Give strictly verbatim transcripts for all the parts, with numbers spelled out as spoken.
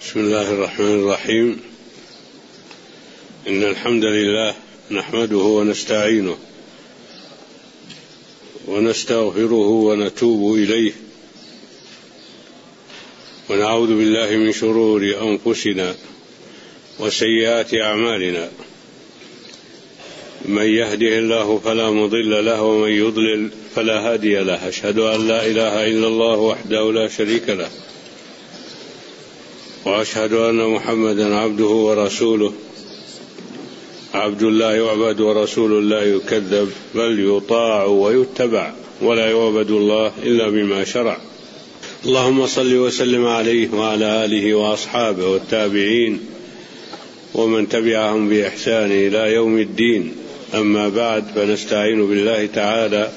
بسم الله الرحمن الرحيم. إن الحمد لله نحمده ونستعينه ونستغفره ونتوب إليه ونعوذ بالله من شرور أنفسنا وسيئات أعمالنا. من يهده الله فلا مضل له ومن يضلل فلا هادي له. أشهد أن لا إله إلا الله وحده لا شريك له، وأشهد أن محمدا عبده ورسوله، عبد الله يعبد ورسول لا يكذب، بل يطاع ويتبع، ولا يعبد الله إلا بما شرع. اللهم صل وسلم عليه وعلى آله وأصحابه والتابعين ومن تبعهم بإحسان إلى يوم الدين. أما بعد، فنستعين بالله تعالى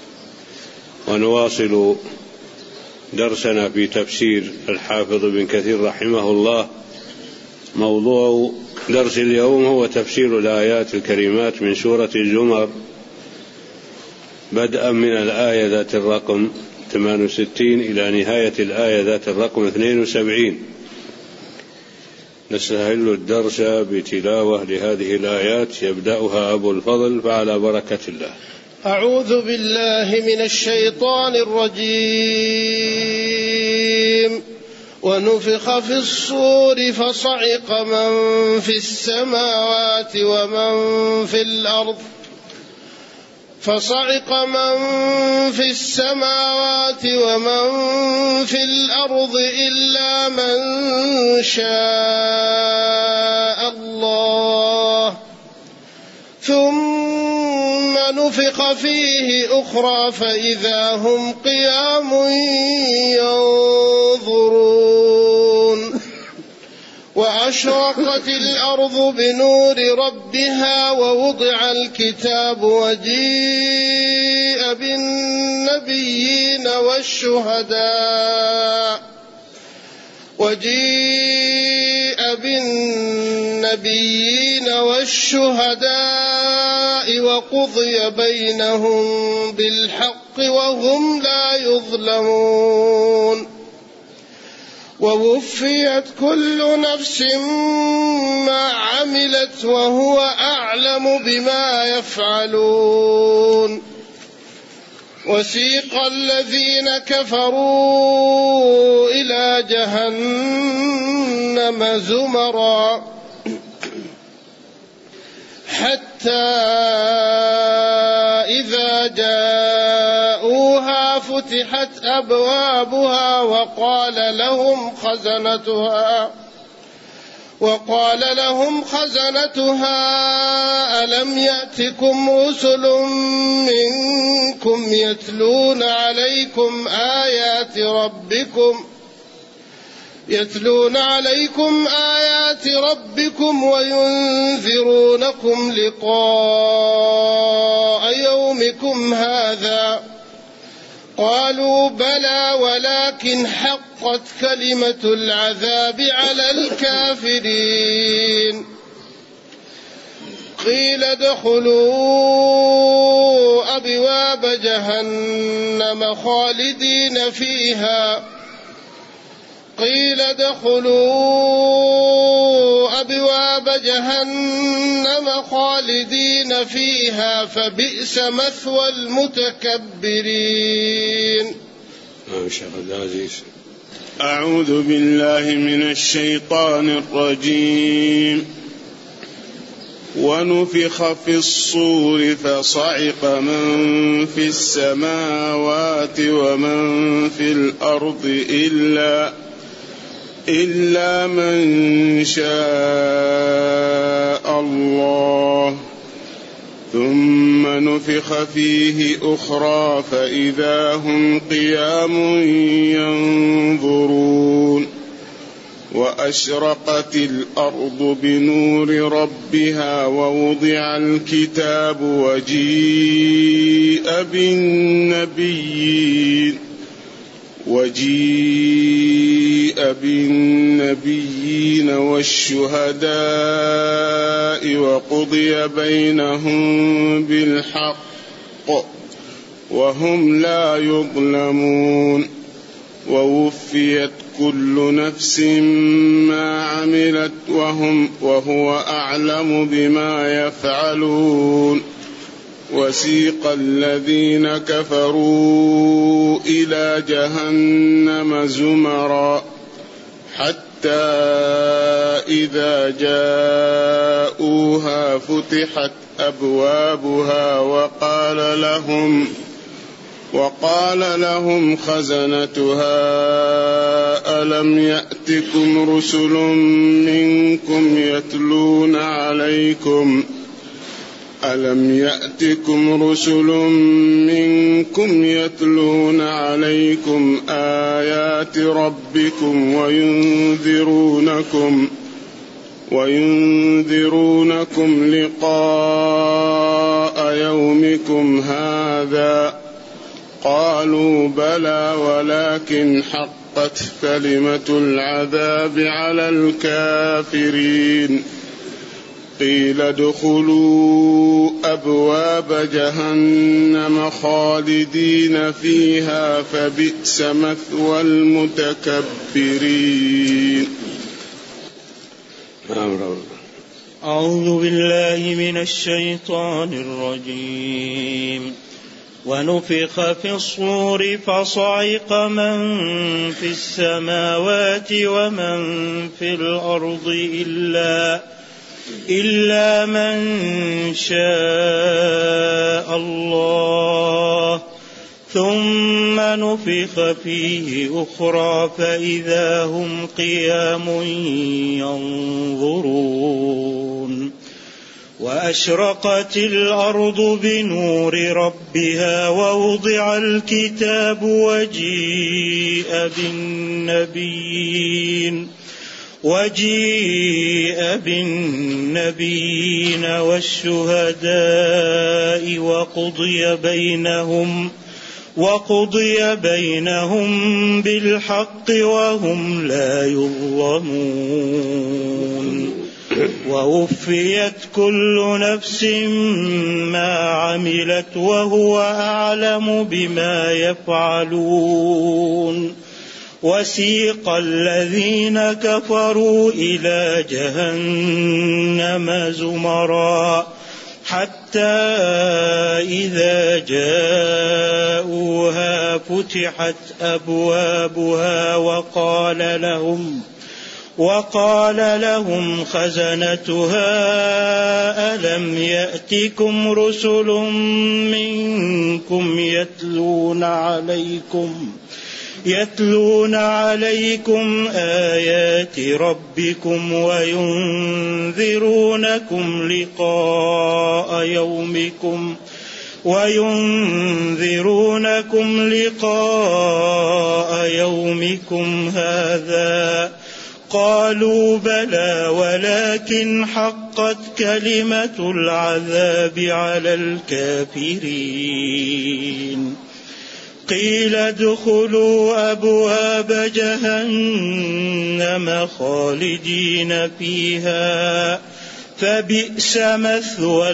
ونواصل درسنا في تفسير الحافظ ابن كثير رحمه الله. موضوع درس اليوم هو تفسير الآيات الكريمات من سورة الزمر، بدءا من الآية ذات الرقم ثمانية وستين إلى نهاية الآية ذات الرقم اثنين وسبعين. نستهل الدرس بتلاوة لهذه الآيات، يبدأها أبو الفضل، فعلى بركة الله. أعوذ بالله من الشيطان الرجيم. ونفخ في الصور فصعق من في السماوات ومن في الأرض فصعق من في السماوات ومن في الأرض إلا من شاء الله، ثم نفخ فيه أخرى فإذا هم قيام ينظرون. وأشرقت الأرض بنور ربها ووضع الكتاب وجيء بالنبيين والشهداء وجيء بالنبيين والشهداء وقضي بينهم بالحق وهم لا يظلمون. ووفيت كل نفس ما عملت وهو أعلم بما يفعلون. وسيق الذين كفروا إلى جهنم زمرا حتى إذا جاءوها فتحت أبوابها وقال لهم خزنتها وقال لهم خزنتها ألم يأتكم رسل منكم يتلون عليكم آيات ربكم يتلون عليكم آيات ربكم وينذرونكم لقاء يومكم هذا؟ قالوا بلى ولكن حقت كلمة العذاب على الكافرين. قيل ادخلوا أبواب جهنم خالدين فيها قيل ادخلوا أبواب جهنم خالدين فيها فبئس مثوى المتكبرين. أعوذ بالله من الشيطان الرجيم. ونفخ في الصور فصعق من في السماوات ومن في الأرض إلا إلا من شاء الله، ثم نفخ فيه أخرى فإذا هم قيام ينظرون. وأشرقت الأرض بنور ربها ووضع الكتاب وجيء بالنبيين وجيء بالنبيين والشهداء وقضي بينهم بالحق وهم لا يظلمون. ووفيت كل نفس ما عملت وهم وهو أعلم بما يفعلون. وسيق الذين كفروا إلى جهنم زمرا حتى إذا جاءوها فتحت أبوابها وقال لهم وقال لهم خزنتها ألم يأتكم رسل منكم يتلون عليكم ألم يأتكم رسل منكم يتلون عليكم آيات ربكم وينذرونكم وينذرونكم لقاء يومكم هذا قالوا بلى ولكن حقت كلمة العذاب على الكافرين. قيل ادخلوا أبواب جهنم خالدين فيها فبئس مثوى المتكبرين. أعوذ بالله من الشيطان الرجيم. ونفخ في الصور فصعق من في السماوات ومن في الأرض إلا إلا من شاء الله ثم نفخ فيه أخرى فإذا هم قيام ينظرون. وأشرقت الأرض بنور ربها ووضع الكتاب وجيء بالنبيين وجيء بالنبيين والشهداء وقضي بينهم وقضي بينهم بالحق وهم لا يظلمون. ووفيت كل نفس ما عملت وهو أعلم بما يفعلون. وسيق الذين كفروا إلى جهنم زمرا حتى إذا جاءوها فتحت أبوابها وقال لهم وقال لهم خزنتها ألم يأتكم رسل منكم يتلون عليكم يتلون عليكم آيات ربكم وينذرونكم لقاء يومكم وينذرونكم لقاء يومكم هذا قالوا بلى ولكن حقت كلمة العذاب على الكافرين. قيل ادخلوا أبواب جهنم خالدين فيها فبئس مثوى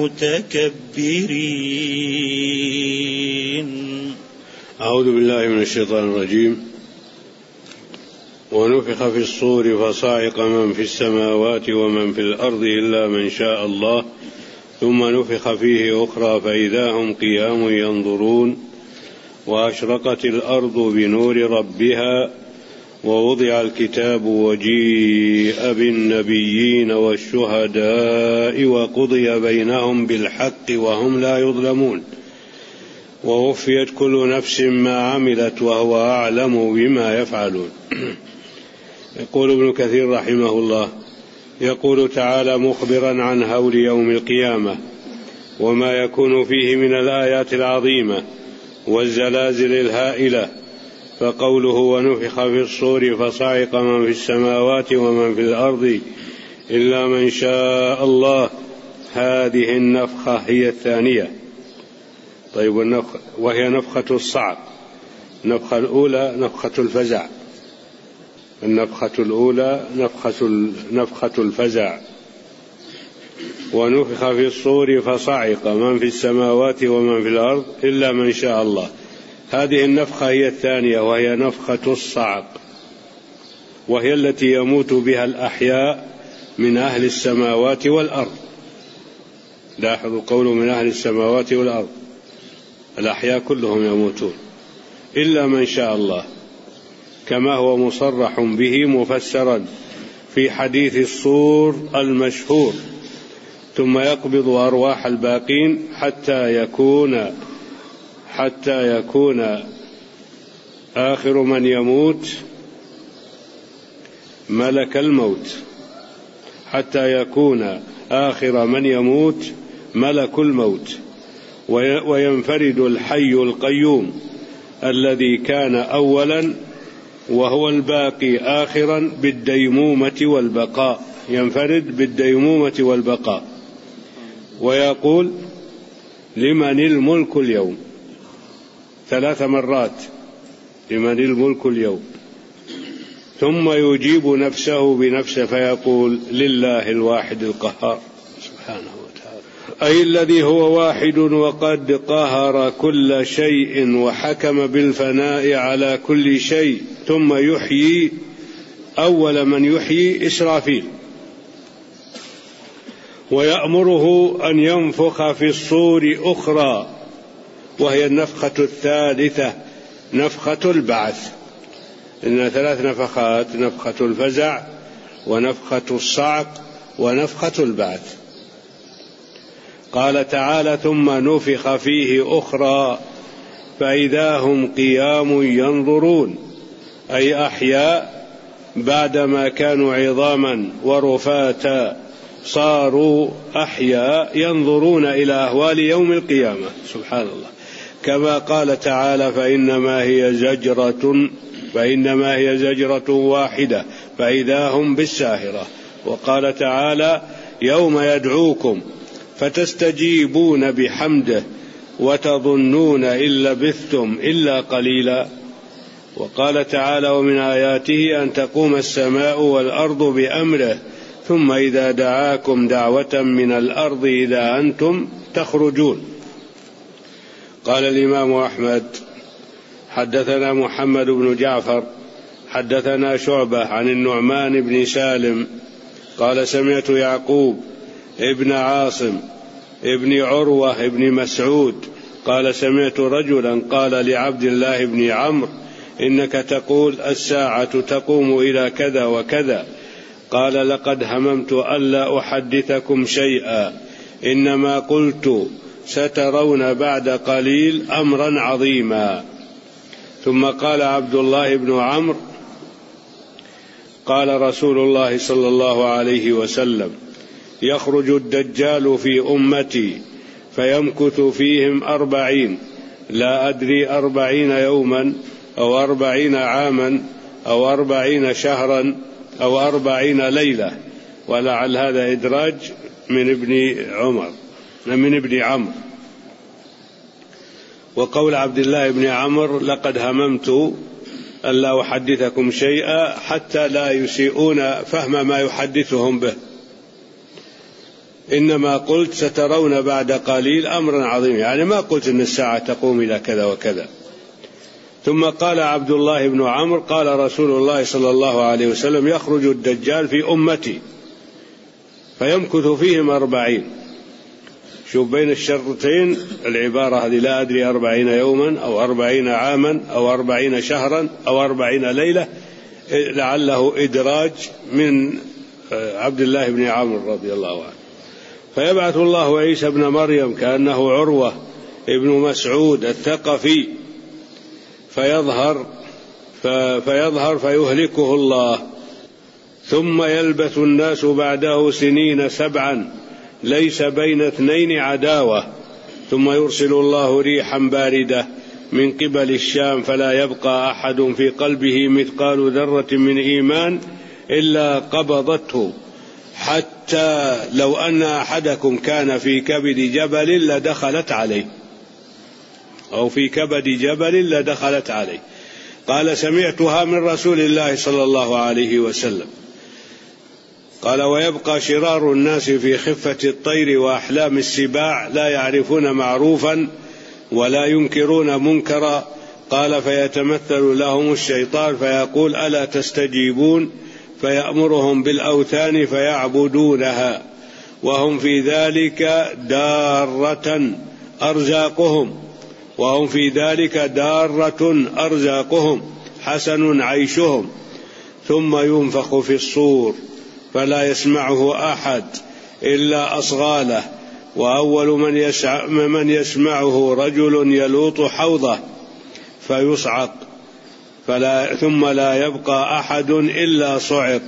المتكبرين. أعوذ بالله من الشيطان الرجيم. ونفخ في الصور فصعق من في السماوات ومن في الأرض إلا من شاء الله ثم نفخ فيه أخرى فإذا هم قيام ينظرون. وأشرقت الأرض بنور ربها ووضع الكتاب وجيء بالنبيين والشهداء وقضي بينهم بالحق وهم لا يظلمون. ووفيت كل نفس ما عملت وهو أعلم بما يفعلون. يقول ابن كثير رحمه الله يقول تعالى مخبرا عن هول يوم القيامة وما يكون فيه من الآيات العظيمة والزلازل الهائلة، فقوله ونفخ في الصور فصعق من في السماوات ومن في الأرض إلا من شاء الله، هذه النفخة هي الثانية. طيب والنفخ وهي نفخة الصعق. النفخة الأولى نفخة الفزع، النفخة الأولى نفخة نفخة الفزع. ونفخ في الصور فصعق من في السماوات ومن في الأرض إلا من شاء الله، هذه النفخة هي الثانية، وهي نفخة الصعق، وهي التي يموت بها الأحياء من أهل السماوات والأرض. لاحظوا قوله من أهل السماوات والأرض، الأحياء كلهم يموتون إلا من شاء الله، كما هو مصرح به مفسرا في حديث الصور المشهور: ثم يقبض أرواح الباقين حتى يكون حتى يكون آخر من يموت ملك الموت حتى يكون آخر من يموت ملك الموت وينفرد الحي القيوم الذي كان أولا وهو الباقي آخرا بالديمومة والبقاء، ينفرد بالديمومة والبقاء، ويقول: لمن الملك اليوم؟ ثلاث مرات: لمن الملك اليوم؟ ثم يجيب نفسه بنفسه فيقول: لله الواحد القهار سبحانه وتعالى، أي الذي هو واحد وقد قهر كل شيء وحكم بالفناء على كل شيء. ثم يحيي، أول من يحيي إسرافيل، ويأمره أن ينفخ في الصور أخرى، وهي النفخة الثالثة، نفخة البعث. إن ثلاث نفخات: نفخة الفزع، ونفخة الصعق، ونفخة البعث. قال تعالى: ثم نفخ فيه أخرى فإذا هم قيام ينظرون، أي أحياء بعدما كانوا عظاما ورفاتا صاروا أحياء ينظرون إلى أهوال يوم القيامة. سبحان الله. كما قال تعالى: فإنما هي زجرة فإنما هي زجرة واحدة فإذا هم بالساهرة. وقال تعالى: يوم يدعوكم فتستجيبون بحمده وتظنون إن لبثتم إلا قليلا. وقال تعالى: ومن آياته أن تقوم السماء والأرض بأمره ثم إذا دعاكم دعوة من الأرض إذا أنتم تخرجون. قال الإمام أحمد: حدثنا محمد بن جعفر حدثنا شعبة عن النعمان بن سالم قال: سمعت يعقوب ابن عاصم ابن عروة ابن مسعود قال: سمعت رجلا قال لعبد الله بن عمرو: إنك تقول الساعة تقوم إلى كذا وكذا. قال: لقد هممت ألا أحدثكم شيئا، إنما قلت سترون بعد قليل أمرا عظيما. ثم قال عبد الله بن عمرو: قال رسول الله صلى الله عليه وسلم: يخرج الدجال في أمتي فيمكث فيهم أربعين، لا أدري أربعين يوما أو أربعين عاما أو أربعين شهرا أو أربعين ليلة. ولعل هذا إدراج من ابن عمر من ابن عمرو. وقول عبد الله بن عمرو: لقد هممت ألا أحدثكم شيئا، حتى لا يسيئون فهم ما يحدثهم به، إنما قلت سترون بعد قليل أمرا عظيما، يعني ما قلت إن الساعة تقوم إلى كذا وكذا. ثم قال عبد الله بن عمرو: قال رسول الله صلى الله عليه وسلم: يخرج الدجال في أمتي فيمكث فيهم أربعين. شوف بين الشرطين العبارة هذه: لا أدري أربعين يوما أو أربعين عاما أو أربعين شهرا أو أربعين ليلة، لعله إدراج من عبد الله بن عمرو رضي الله عنه. فيبعث الله عيسى ابن مريم كأنه عروة ابن مسعود الثقفي فيظهر فيظهر فيهلكه الله، ثم يلبث الناس بعده سنين سبعا ليس بين اثنين عداوة، ثم يرسل الله ريحا باردة من قبل الشام فلا يبقى أحد في قلبه مثقال ذرة من إيمان إلا قبضته، حتى لو أن أحدكم كان في كبد جبل لدخلت عليه، أو في كبد جبل لدخلت عليه. قال: سمعتها من رسول الله صلى الله عليه وسلم. قال: ويبقى شرار الناس في خفة الطير وأحلام السباع، لا يعرفون معروفا ولا ينكرون منكرا. قال فيتمثل لهم الشيطان فيقول ألا تستجيبون فيأمرهم بالأوثان فيعبدونها وهم في ذلك دارة أرزاقهم وهم في ذلك دارة أرزاقهم حسن عيشهم ثم ينفخ في الصور فلا يسمعه أحد إلا أصغاله وأول من, يسع من يسمعه رجل يلوط حوضه فيصعق فلا ثم لا يبقى أحد إلا صعق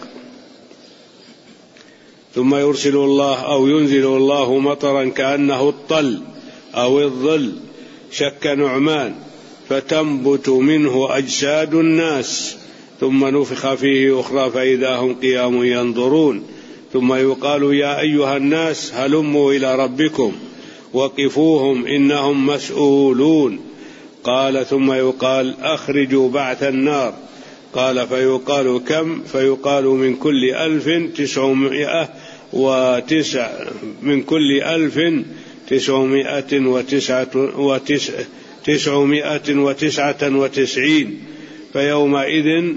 ثم يرسل الله أو ينزل الله مطرا كأنه الطل أو الظل شك نعمان فتنبت منه أجساد الناس ثم نفخ فيه أخرى فإذا هم قيام ينظرون ثم يقال يا أيها الناس هلموا إلى ربكم وقفوهم إنهم مسؤولون قال ثم يقال أخرجوا بعث النار قال فيقال كم فيقال من كل ألف تسعمائة وتسع من كل ألف تسعمائة وتسعة وتسع تسعمائة وتسعة وتسعين فيومئذ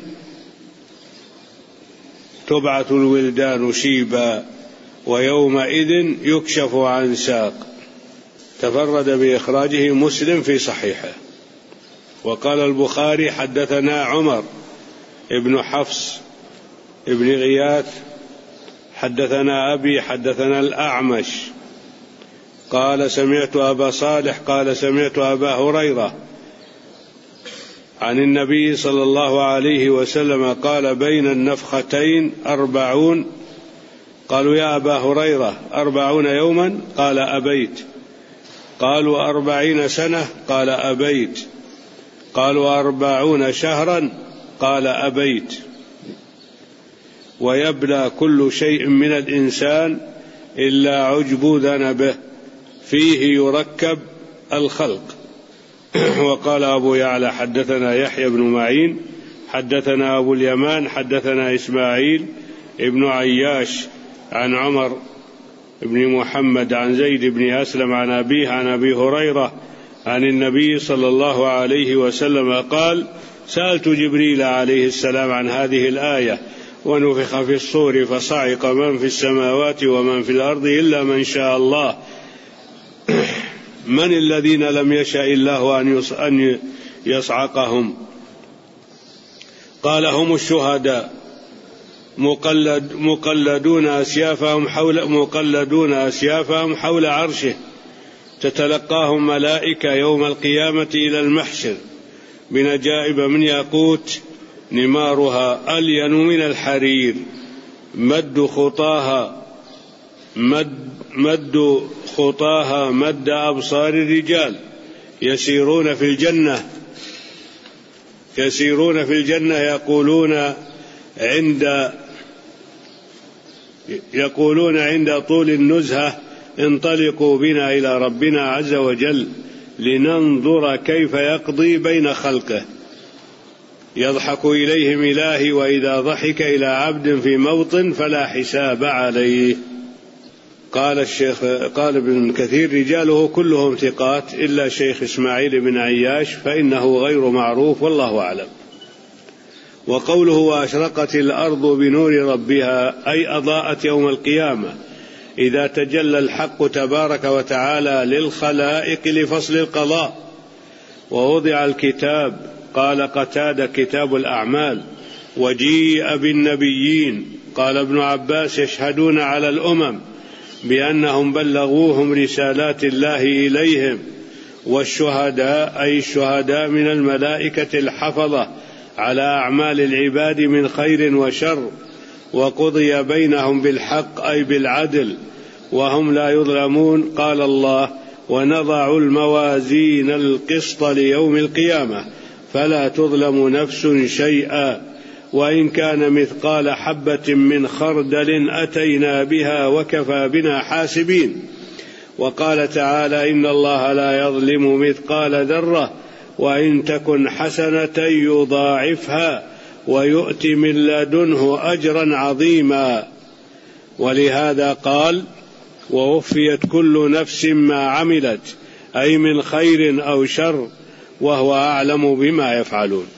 تبعث الولدان شيبا ويومئذ يكشف عن ساق. تفرد بإخراجه مسلم في صحيحه. وقال البخاري حدثنا عمر ابن حفص ابن غياث حدثنا أبي حدثنا الأعمش قال سمعت أبا صالح قال سمعت أبا هريرة عن النبي صلى الله عليه وسلم قال بين النفختين أربعون. قالوا يا أبا هريرة أربعون يوما قال أبيت. قالوا أربعين سنة قال أبيت. قالوا أربعون شهرا قال أبيت. ويبلى كل شيء من الإنسان إلا عجب ذنبه فيه يركب الخلق. وقال أبو يعلى حدثنا يحيى بن معين حدثنا أبو اليمان حدثنا إسماعيل ابن عياش عن عمر بن محمد عن زيد بن أسلم عن أبيه عن أبي هريرة عن النبي صلى الله عليه وسلم قال سألت جبريل عليه السلام عن هذه الآية ونفخ في الصور فصعق من في السماوات ومن في الأرض إلا من شاء الله من الذين لم يشاء الله أن يصعقهم؟ قال هم الشهداء مقلد مقلدون أسيافهم حول مقلدون أسيافهم حول عرشه تتلقاهم ملائكة يوم القيامة إلى المحشر بنجائب من ياقوت نمارها ألين من الحرير مد خطاها مد, مد خطاها مد أبصار الرجال يسيرون في الجنة يسيرون في الجنة يقولون عند يقولون عند طول النزهة انطلقوا بنا إلى ربنا عز وجل لننظر كيف يقضي بين خلقه يضحك إليهم إلهي وإذا ضحك إلى عبد في موطن فلا حساب عليه. قال الشيخ قال ابن كثير رجاله كلهم ثقات إلا شيخ إسماعيل بن عياش فإنه غير معروف والله أعلم. وقوله وأشرقت الأرض بنور ربها أي أضاءت يوم القيامة إذا تجلى الحق تبارك وتعالى للخلائق لفصل القضاء. ووضع الكتاب قال قتادة كتاب الأعمال وجيء بالنبيين. قال ابن عباس يشهدون على الأمم بأنهم بلغوهم رسالات الله إليهم. والشهداء أي الشهداء من الملائكة الحفظة على أعمال العباد من خير وشر. وقضي بينهم بالحق أي بالعدل وهم لا يظلمون. قال الله ونضع الموازين القسط ليوم القيامة فلا تظلم نفس شيئا وإن كان مثقال حبة من خردل أتينا بها وكفى بنا حاسبين. وقال تعالى إن الله لا يظلم مثقال ذرة وإن تكن حسنة يضاعفها ويؤتي من لدنه أجرا عظيما. ولهذا قال ووفيت كل نفس ما عملت أي من خير أو شر وهو أعلم بما يفعلون.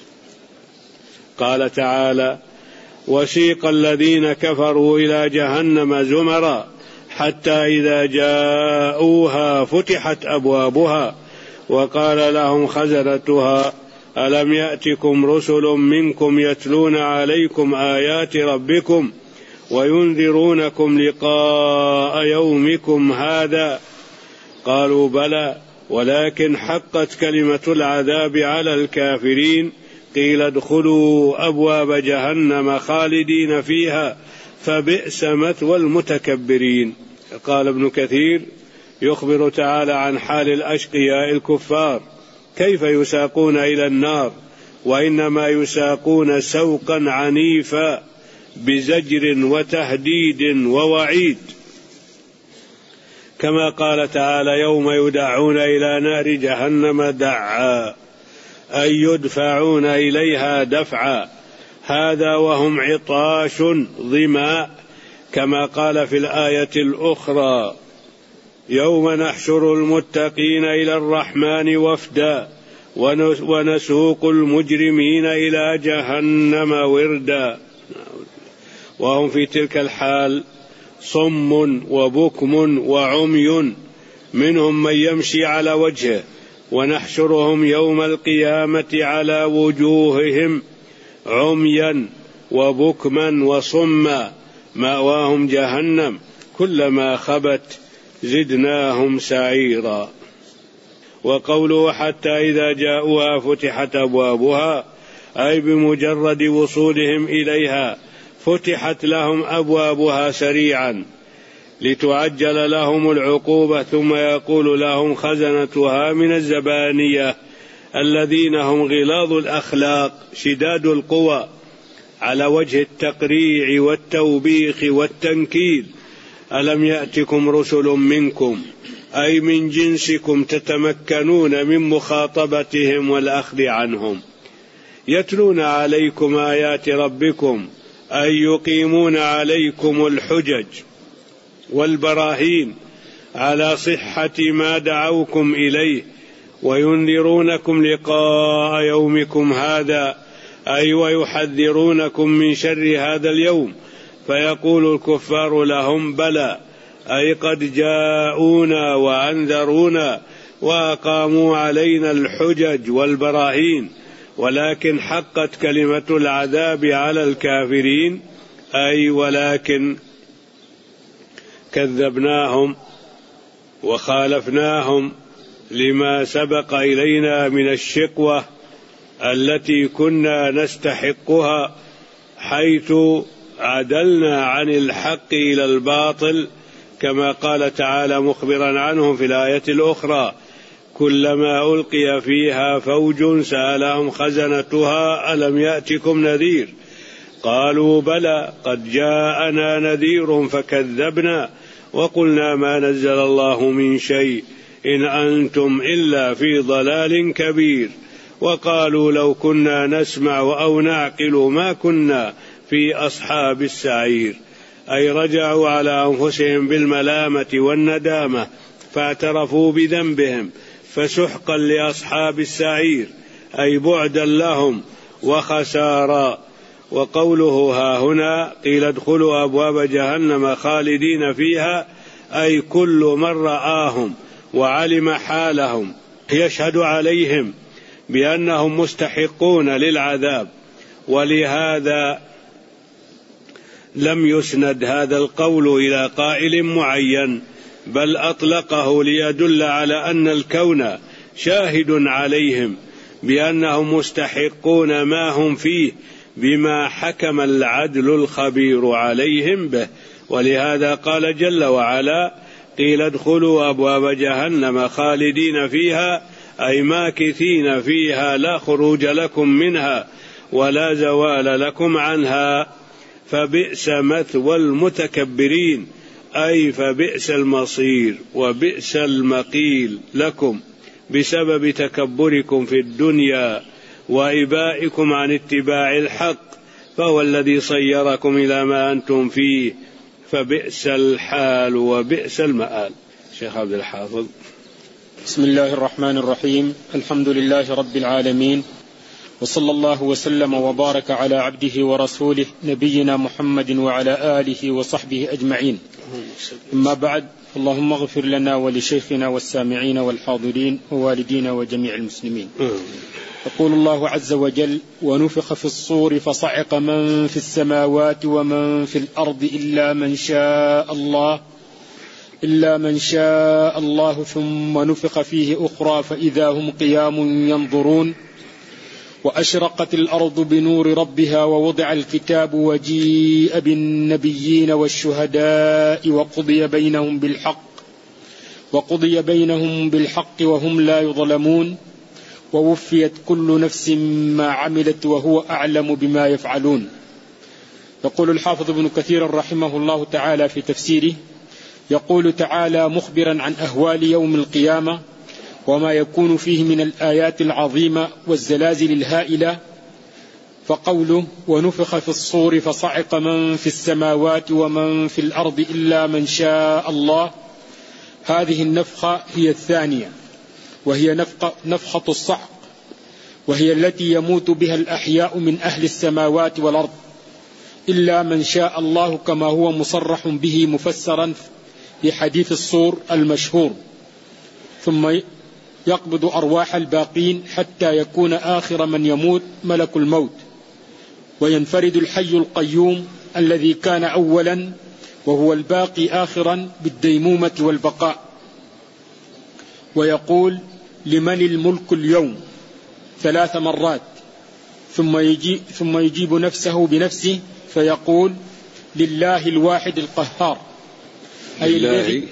قال تعالى: وسيق الذين كفروا إلى جهنم زمرا حتى إذا جاءوها فتحت أبوابها وقال لهم خزنتها ألم يأتكم رسل منكم يتلون عليكم آيات ربكم وينذرونكم لقاء يومكم هذا قالوا بلى ولكن حقت كلمة العذاب على الكافرين قيل ادخلوا أبواب جهنم خالدين فيها فبئس مثوى المتكبرين. قال ابن كثير: يخبر تعالى عن حال الأشقياء الكفار كيف يساقون إلى النار، وإنما يساقون سوقا عنيفا بزجر وتهديد ووعيد، كما قال تعالى: يوم يدعون إلى نار جهنم دعا أي يدفعون إليها دفعا، هذا وهم عطاش ظماء، كما قال في الآية الأخرى: يوم نحشر المتقين إلى الرحمن وفدا ونسوق المجرمين إلى جهنم وردا. وهم في تلك الحال صم وبكم وعمي، منهم من يمشي على وجهه، ونحشرهم يوم القيامة على وجوههم عميا وبكما وصما مأواهم جهنم كلما خبت زدناهم سعيرا. وقوله حتى إذا جاءوها فتحت أبوابها أي بمجرد وصولهم إليها فتحت لهم أبوابها سريعا لتعجل لهم العقوبة، ثم يقول لهم خزنتها من الزبانية الذين هم غلاظ الأخلاق شداد القوى على وجه التقريع والتوبيخ والتنكيل: ألم يأتكم رسل منكم أي من جنسكم تتمكنون من مخاطبتهم والأخذ عنهم، يتلون عليكم آيات ربكم أي يقيمون عليكم الحجج والبراهين على صحة ما دعوكم إليه، وينذرونكم لقاء يومكم هذا أي ويحذرونكم من شر هذا اليوم، فيقول الكفار لهم بلى أي قد جاءونا وأنذرونا وأقاموا علينا الحجج والبراهين، ولكن حقت كلمة العذاب على الكافرين أي ولكن كذبناهم وخالفناهم لما سبق إلينا من الشقوة التي كنا نستحقها، حيث عدلنا عن الحق إلى الباطل، كما قال تعالى مخبرا عنهم في الآية الأخرى: كلما ألقي فيها فوج سألهم خزنتها ألم يأتكم نذير قالوا بلى قد جاءنا نذير فكذبنا وقلنا ما نزل الله من شيء إن أنتم إلا في ضلال كبير، وقالوا لو كنا نسمع أو نعقل ما كنا في أصحاب السعير، أي رجعوا على أنفسهم بالملامة والندامة فاعترفوا بذنبهم، فسحقا لأصحاب السعير أي بعدا لهم وخسارا. وقوله ها هنا قيل ادخلوا أبواب جهنم خالدين فيها أي كل من رآهم وعلم حالهم يشهد عليهم بأنهم مستحقون للعذاب، ولهذا لم يسند هذا القول إلى قائل معين، بل أطلقه ليدل على أن الكون شاهد عليهم بأنهم مستحقون ما هم فيه بما حكم العدل الخبير عليهم به. ولهذا قال جل وعلا قيل ادخلوا أبواب جهنم خالدين فيها أي ماكثين فيها لا خروج لكم منها ولا زوال لكم عنها، فبئس مثوى المتكبرين أي فبئس المصير وبئس المقيل لكم بسبب تكبركم في الدنيا وإبائكم عن اتباع الحق، فهو الذي صيركم إلى ما أنتم فيه، فبئس الحال وبئس المآل. شيخ عبد الحافظ. بسم الله الرحمن الرحيم. الحمد لله رب العالمين، وصلى الله وسلم وبارك على عبده ورسوله نبينا محمد وعلى آله وصحبه أجمعين. أما بعد، اللهم اغفر لنا ولشيخنا والسامعين والحاضرين ووالدينا وجميع المسلمين. يقول الله عز وجل: ونفخ في الصور فصعق من في السماوات ومن في الأرض إلا من شاء الله إلا من شاء الله ثم نفخ فيه أخرى فإذا هم قيام ينظرون وأشرقت الأرض بنور ربها ووضع الكتاب وجيء بالنبيين والشهداء وقضي بينهم بالحق وقضي بينهم بالحق وهم لا يظلمون ووفيت كل نفس ما عملت وهو أعلم بما يفعلون. يقول الحافظ ابن كثير رحمه الله تعالى في تفسيره، يقول تعالى مخبرا عن أهوال يوم القيامة وما يكون فيه من الآيات العظيمة والزلازل الهائلة، فقوله: ونفخ في الصور فصعق من في السماوات ومن في الأرض إلا من شاء الله، هذه النفخة هي الثانية، وهي نفخة, نفخة الصعق، وهي التي يموت بها الأحياء من أهل السماوات والأرض إلا من شاء الله، كما هو مصرح به مفسرا في حديث الصور المشهور. ثم يقبض أرواح الباقين حتى يكون آخر من يموت ملك الموت، وينفرد الحي القيوم الذي كان أولا وهو الباقي آخرا بالديمومة والبقاء، ويقول: لمن الملك اليوم ثلاث مرات، ثم يجيب, ثم يجيب نفسه بنفسه فيقول: لله الواحد القهار، أي الذي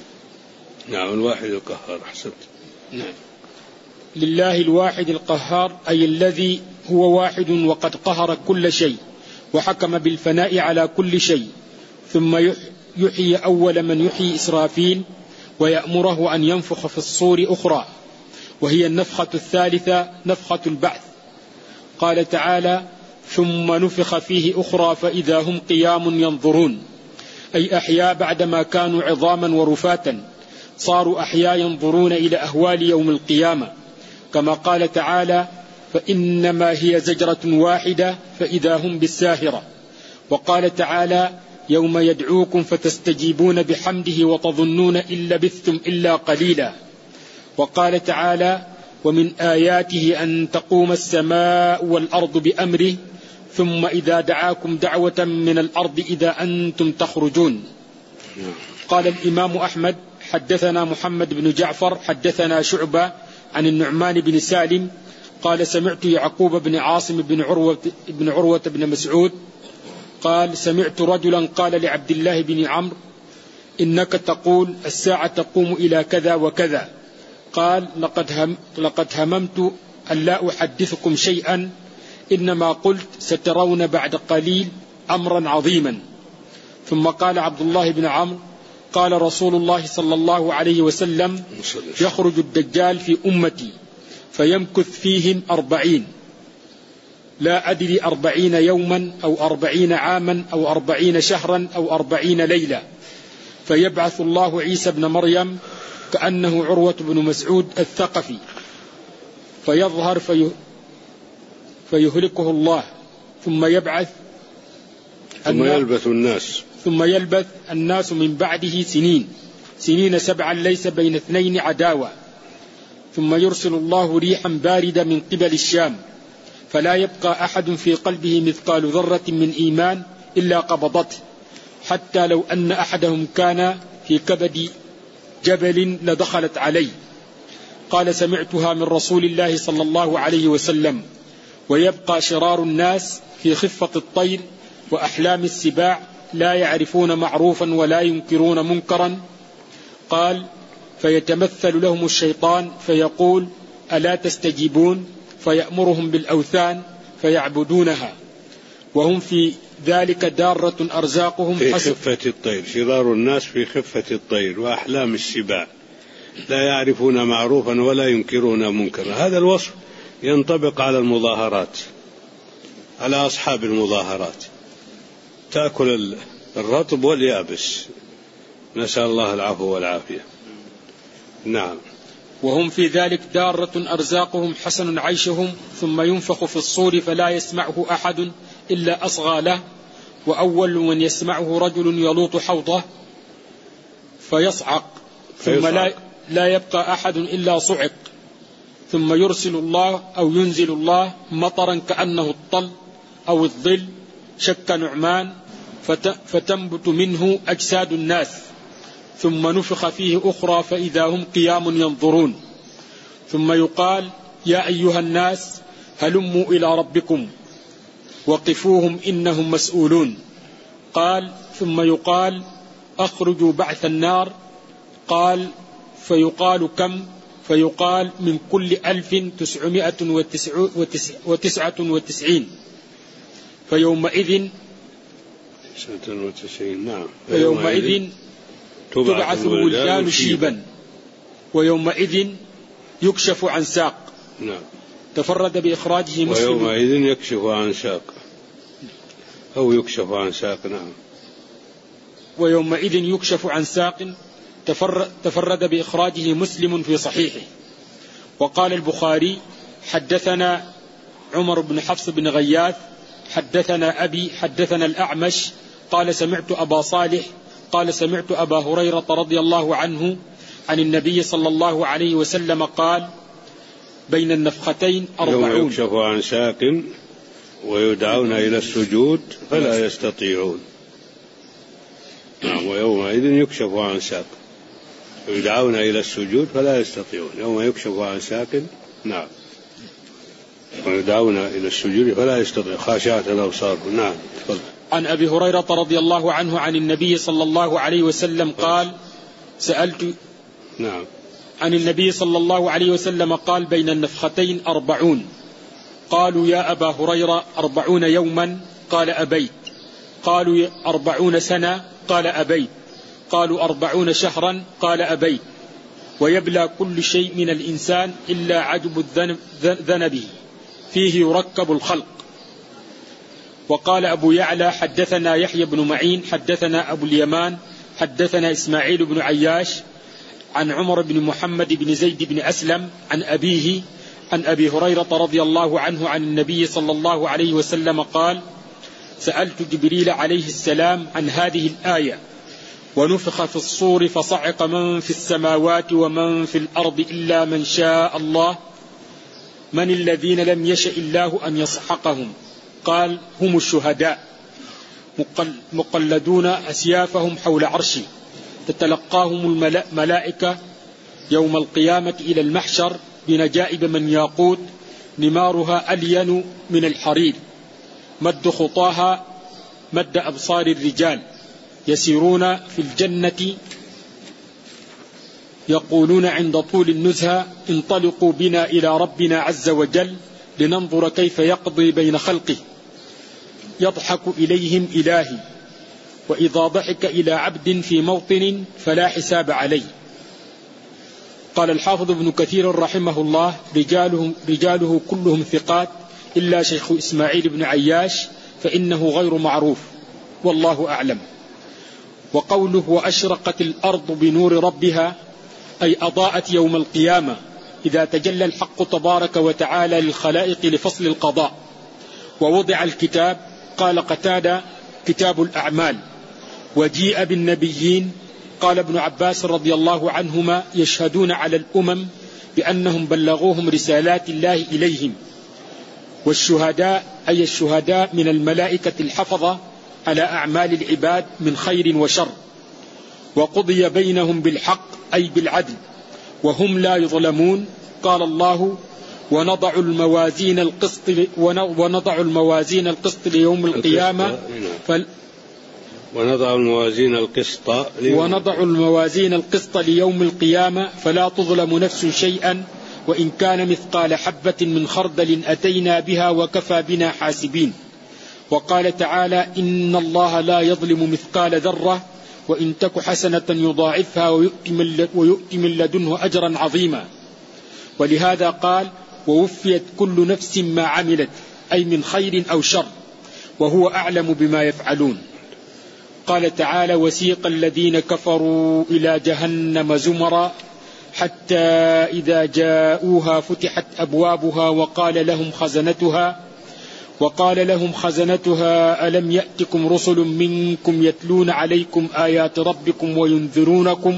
نعم الواحد القهار. أحسنت. نعم. لله الواحد القهار أي الذي هو واحد وقد قهر كل شيء وحكم بالفناء على كل شيء. ثم يحيي أول من يحيي إسرافيل ويأمره أن ينفخ في الصور أخرى، وهي النفخة الثالثة نفخة البعث. قال تعالى: ثم نفخ فيه أخرى فإذا هم قيام ينظرون، أي أحياء بعدما كانوا عظاما ورفاتا صاروا أحياء ينظرون إلى أهوال يوم القيامة، كما قال تعالى: فإنما هي زجرة واحدة فإذا هم بالساهرة. وقال تعالى: يوم يدعوكم فتستجيبون بحمده وتظنون إن لبثتم إلا قليلا. وقال تعالى: ومن آياته أن تقوم السماء والأرض بأمره ثم إذا دعاكم دعوة من الأرض إذا أنتم تخرجون. قال الإمام أحمد: حدثنا محمد بن جعفر حدثنا شعبة عن النعمان بن سالم قال: سمعت يعقوب بن عاصم بن عروة بن, عروة بن مسعود قال: سمعت رجلا قال لعبد الله بن عمرو: إنك تقول الساعة تقوم إلى كذا وكذا. قال: لقد, هم لقد هممت أن لا أحدثكم شيئا، إنما قلت سترون بعد قليل أمرا عظيما. ثم قال عبد الله بن عمرو: قال رسول الله صلى الله عليه وسلم: يخرج الدجال في أمتي فيمكث فيهم أربعين، لا أدري أربعين يوما أو أربعين عاما أو أربعين شهرا أو أربعين ليلة، فيبعث الله عيسى بن مريم كأنه عروة بن مسعود الثقفي، فيظهر فيه فيهلكه الله، ثم يبعث ثم يلبث الناس ثم يلبث الناس من بعده سنين سنين سبعا ليس بين اثنين عداوة، ثم يرسل الله ريحا باردة من قبل الشام، فلا يبقى أحد في قلبه مثقال ذرة من إيمان إلا قبضته، حتى لو أن أحدهم كان في كبد جبل لدخلت عليه. قال: سمعتها من رسول الله صلى الله عليه وسلم. ويبقى شرار الناس في خفة الطير وأحلام السباع، لا يعرفون معروفا ولا ينكرون منكرا. قال: فيتمثل لهم الشيطان فيقول: ألا تستجيبون؟ فيأمرهم بالأوثان فيعبدونها، وهم في ذلك دارة أرزاقهم في خفة الطير. شرار الناس في خفة الطير وأحلام السباع، لا يعرفون معروفا ولا ينكرون منكرا. هذا الوصف ينطبق على المظاهرات، على أصحاب المظاهرات، تأكل الرطب واليابس، نسأل الله العفو والعافية. نعم. وهم في ذلك دارة أرزاقهم حسن عيشهم، ثم ينفخ في الصور فلا يسمعه أحد إلا أصغى له، وأول من يسمعه رجل يلوط حوضه فيصعق، ثم لا, لا يبقى أحد إلا صعق، ثم يرسل الله أو ينزل الله مطرا كأنه الطل أو الظل شك نعمان، فتنبت منه أجساد الناس، ثم نفخ فيه أخرى فإذا هم قيام ينظرون، ثم يقال يا أيها الناس هلموا إلى ربكم وقفوهم إنهم مسؤولون. قال ثم يقال أخرجوا بعث النار، قال فيقال كم؟ فيقال من كل ألف تسعمائة وتسعة وتسعين، فيومئذ نعم فيومئذ تبعث الولدان شيبا، ويومئذ يكشف عن ساق. نعم. تفرد بإخراجه مسلم. ويومئذ يكشف عن ساق أو يكشف عن ساق. نعم. ويومئذ يكشف عن ساق، تفرد بإخراجه مسلم في صحيحه. وقال البخاري حدثنا عمر بن حفص بن غياث حدثنا أبي حدثنا الأعمش قال سمعت أبا صالح قال سمعت أبا هريرة رضي الله عنه عن النبي صلى الله عليه وسلم قال بين النفختين أربعون. يوم يكشف عن ساق ويدعون إلى السجود فلا يستطيعون. نعم. ويومئذ يكشف عن ساق ويدعون إلى السجود فلا يستطيعون. يوم يكشف عن ساق. نعم. ويدعون إلى السجود فلا يستطيعون خاشعة الأبصار. نعم. تفضل. عن أبي هريرة رضي الله عنه عن النبي صلى الله عليه وسلم قال سألت نعم. عن النبي صلى الله عليه وسلم قال بين النفختين أربعون. قالوا يا أبا هريرة أربعون يوما؟ قال أبيت. قالوا أربعون سنة؟ قال أبيت. قالوا أربعون شهرا؟ قال أبيت. ويبلى كل شيء من الإنسان إلا عجب ذنبه فيه يركب الخلق. وقال أبو يعلى حدثنا يحيى بن معين حدثنا أبو اليمان حدثنا إسماعيل بن عياش عن عمر بن محمد بن زيد بن أسلم عن أبيه عن أبي هريرة رضي الله عنه عن النبي صلى الله عليه وسلم قال سألت جبريل عليه السلام عن هذه الآية ونفخ في الصور فصعق من في السماوات ومن في الأرض إلا من شاء الله من الذين لم يشأ الله أن يصحقهم؟ قال هم الشهداء مقلدون أسيافهم حول عرشي تتلقاهم الملائكة يوم القيامة إلى المحشر بنجائب من ياقوت نمارها ألين من الحرير مد خطاها مد أبصار الرجال يسيرون في الجنة يقولون عند طول النزهة انطلقوا بنا إلى ربنا عز وجل لننظر كيف يقضي بين خلقه يضحك إليهم إلهي وإذا ضحك إلى عبد في موطن فلا حساب عليه. قال الحافظ ابن كثير رحمه الله رجاله, رجاله كلهم ثقات إلا شيخ إسماعيل بن عياش فإنه غير معروف والله أعلم. وقوله وأشرقت الأرض بنور ربها أي أضاءت يوم القيامة إذا تجلى الحق تبارك وتعالى للخلائق لفصل القضاء. ووضع الكتاب قال قتادة كتاب الأعمال. وجيء بالنبيين قال ابن عباس رضي الله عنهما يشهدون على الأمم بأنهم بلغوهم رسالات الله إليهم. والشهداء أي الشهداء من الملائكة الحفظة على أعمال العباد من خير وشر. وقضي بينهم بالحق أي بالعدل وهم لا يظلمون. قال الله ونضع الموازين القسط ونضع الموازين القسط ليوم القيامة فل ونضع الموازين القسط ونضع الموازين القسط ليوم القيامة فلا تظلم نفس شيئا وإن كان مثقال حبة من خردل أتينا بها وكفى بنا حاسبين. وقال تعالى إن الله لا يظلم مثقال ذرة وإن تك حسنة يضاعفها ويؤتي من لدنه أجرا عظيما. ولهذا قال ووفيت كل نفس ما عملت أي من خير أو شر وهو أعلم بما يفعلون. قال تعالى وسيق الذين كفروا إلى جهنم زمرا حتى إذا جاءوها فتحت أبوابها وقال لهم خزنتها وقال لهم خزنتها ألم يأتكم رسل منكم يتلون عليكم آيات ربكم وينذرونكم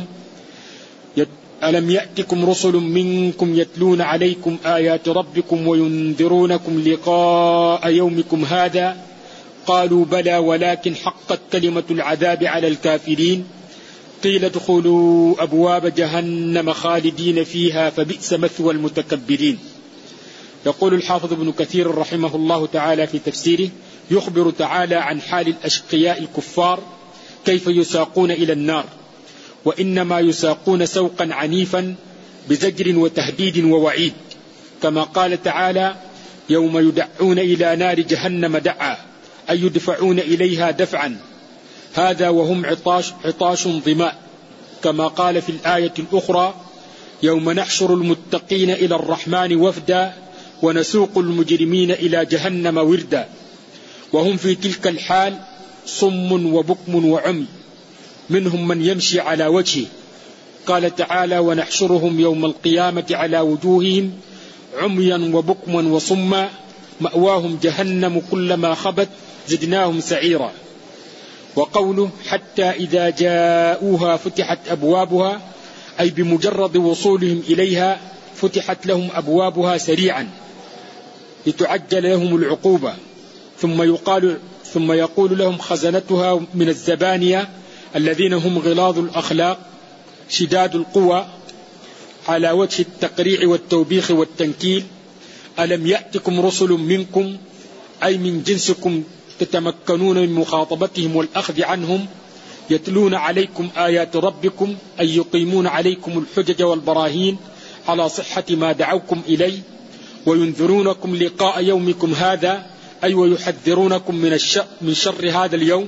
ألم يأتكم رسل منكم يتلون عليكم آيات ربكم وينذرونكم لقاء يومكم هذا قالوا بلى ولكن حقت كلمة العذاب على الكافرين قيل ادخلوا أبواب جهنم خالدين فيها فبئس مثوى المتكبرين. يقول الحافظ ابن كثير رحمه الله تعالى في تفسيره يخبر تعالى عن حال الأشقياء الكفار كيف يساقون إلى النار، وإنما يساقون سوقا عنيفا بزجر وتهديد ووعيد، كما قال تعالى يوم يدعون إلى نار جهنم دعا أي يدفعون إليها دفعا، هذا وهم عطاش, عطاش ظماء، كما قال في الآية الأخرى يوم نحشر المتقين إلى الرحمن وفدا ونسوق المجرمين إلى جهنم وردا، وهم في تلك الحال صم وبكم وعمي منهم من يمشي على وجهه. قال تعالى ونحشرهم يوم القيامة على وجوههم عميا وبكما وصما مأواهم جهنم كلما خبت زدناهم سعيرا. وقوله حتى إذا جاءوها فتحت أبوابها أي بمجرد وصولهم إليها فتحت لهم أبوابها سريعا لتعجل لهم العقوبة، ثم يقال ثم يقول لهم خزنتها من الزبانية الذين هم غلاظ الأخلاق شداد القوى على وجه التقريع والتوبيخ والتنكيل ألم يأتكم رسل منكم أي من جنسكم تتمكنون من مخاطبتهم والأخذ عنهم يتلون عليكم آيات ربكم أي يقيمون عليكم الحجج والبراهين على صحة ما دعوكم إليه وينذرونكم لقاء يومكم هذا أي ويحذرونكم من الشر من شر هذا اليوم.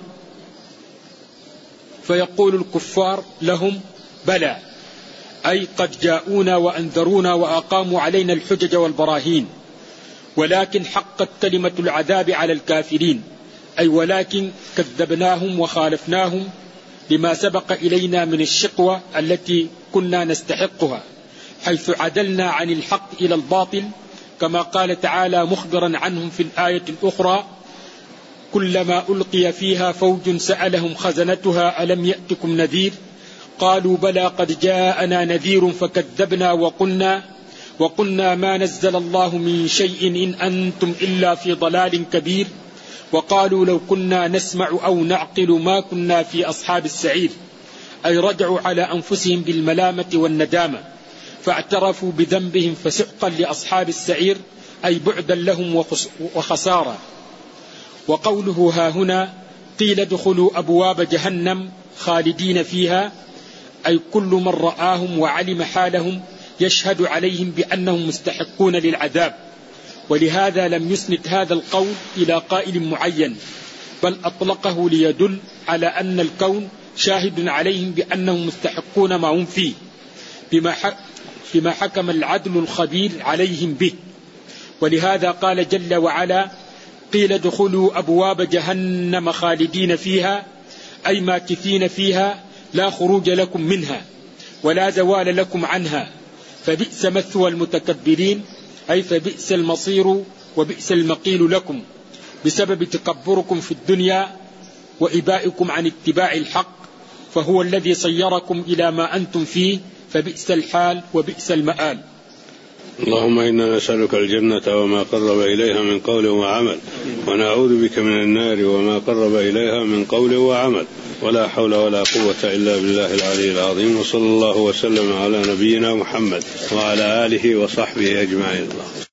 فيقول الكفار لهم بلى أي قد جاءونا وأنذرونا وأقاموا علينا الحجج والبراهين، ولكن حقت كلمة العذاب على الكافرين أي ولكن كذبناهم وخالفناهم لما سبق إلينا من الشقوة التي كنا نستحقها، حيث عدلنا عن الحق إلى الباطل، كما قال تعالى مخبرا عنهم في الآية الأخرى كلما ألقي فيها فوج سألهم خزنتها ألم يأتكم نذير قالوا بلى قد جاءنا نذير فكذبنا وقلنا وقلنا ما نزل الله من شيء إن أنتم إلا في ضلال كبير وقالوا لو كنا نسمع أو نعقل ما كنا في أصحاب السعير أي رجعوا على أنفسهم بالملامة والندامة فاعترفوا بذنبهم فسحقا لأصحاب السعير أي بعدا لهم وخسارة. وقوله ها هنا قيل ادخلوا أبواب جهنم خالدين فيها أي كل من رآهم وعلم حالهم يشهد عليهم بأنهم مستحقون للعذاب، ولهذا لم يسند هذا القول إلى قائل معين بل أطلقه ليدل على أن الكون شاهد عليهم بأنهم مستحقون ما هم فيه بما, بما حكم العدل الخبير عليهم به. ولهذا قال جل وعلا قيل ادخلوا أبواب جهنم خالدين فيها أي ماكثين فيها لا خروج لكم منها ولا زوال لكم عنها فبئس مثوى المتكبرين أي فبئس المصير وبئس المقيل لكم بسبب تكبركم في الدنيا وإبائكم عن اتباع الحق، فهو الذي صيركم إلى ما أنتم فيه فبئس الحال وبئس المآل. اللهم إنا نسألك الجنة وما قرب إليها من قول وعمل، ونعوذ بك من النار وما قرب إليها من قول وعمل، ولا حول ولا قوة إلا بالله العلي العظيم. وصلى الله وسلم على نبينا محمد وعلى آله وصحبه أجمعين.